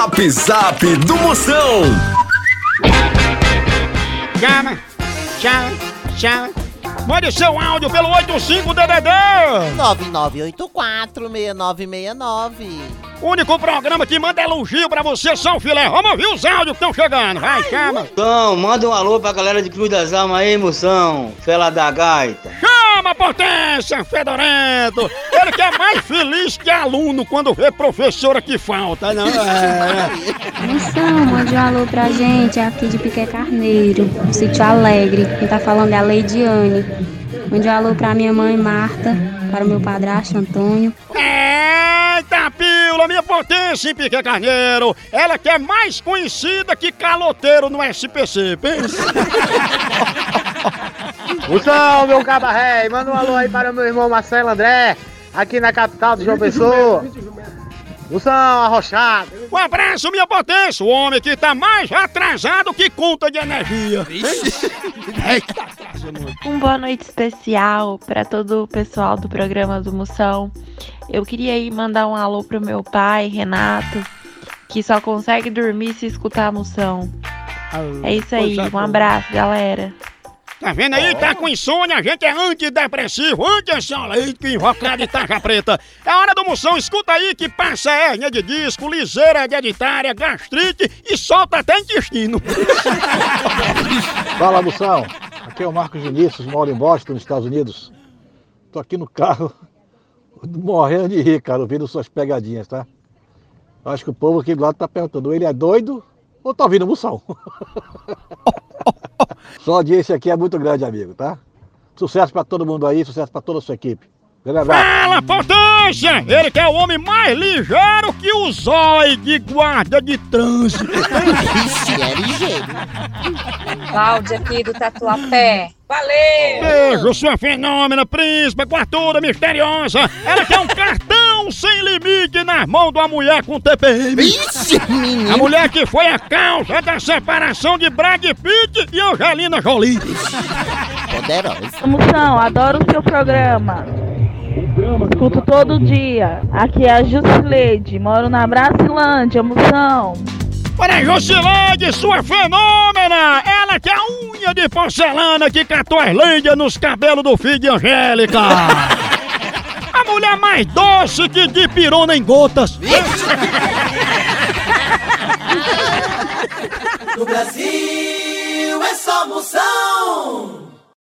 Zap Zap do Moção. Chama. Mande seu áudio pelo 85DDD 99846969. O único programa que manda elogio pra você, São Filé. Vamos ouvir os áudios que estão chegando. Vai, chama. Então, manda um alô pra galera de Cruz das Almas aí, moção. Fela da gaita. Chama, potência, fedorento. Ele que é mais feliz que aluno quando vê professora que falta, não é? Moção, mande um alô pra gente, aqui de Piqué Carneiro, no Sítio Alegre. Quem tá falando é a Leidiane. Mande um alô pra minha mãe Marta, para o meu padrasto Antônio. Eita, pílula, minha potência em Piqué Carneiro. Ela que é mais conhecida que caloteiro no SPC, pensa. Moção, meu cabaré, manda um alô aí para o meu irmão Marcelo André, aqui na capital de João Pessoa. Moção, arrochado. Um abraço, minha potência, o homem que tá mais atrasado que conta de energia. Boa noite especial para todo o pessoal do programa do Moção. Eu queria aí mandar um alô pro meu pai, Renato, que só consegue dormir se escutar a Moção. É isso aí, um abraço, galera. Tá vendo aí? Tá com insônia, a gente é antidepressivo, anti-ansiolítico, invocado de tarja preta. É hora do Moção, escuta aí que passa hérnia de disco, liseira hereditária, gastrite e solta até intestino. Fala, Moção. Aqui é o Marcos Vinícius, moro em Boston, nos Estados Unidos. Tô aqui no carro, morrendo de rir, cara, ouvindo suas pegadinhas, tá? Acho que o povo aqui do lado tá perguntando, ele é doido ou tá ouvindo Moção? Sua audiência aqui é muito grande, amigo, tá? Sucesso pra todo mundo aí, sucesso pra toda a sua equipe. Fala, potência! Ele que é o homem mais ligeiro que o zóio de guarda de trânsito. Ixi, é ligeiro. Cláudia aqui do Tatuapé. Valeu! Beijo, sua fenômena, príncipe, quartura misteriosa. Ela que é um cartão sem limite nas mãos de uma mulher com TPM. Ixi, menino. A mulher que foi a causa da separação de Brad Pitt e Angelina Jolie. Poderosa. Moção, adoro o seu programa. Escuto todo dia. Aqui é a Jusileide, moro na Bracilândia, Moção. Para Jusileide, sua fenômena! Ela que é a unha de porcelana que catou as lendas nos cabelos do filho de Angélica. A mulher mais doce que de pirona em gotas. No Brasil é só Moção.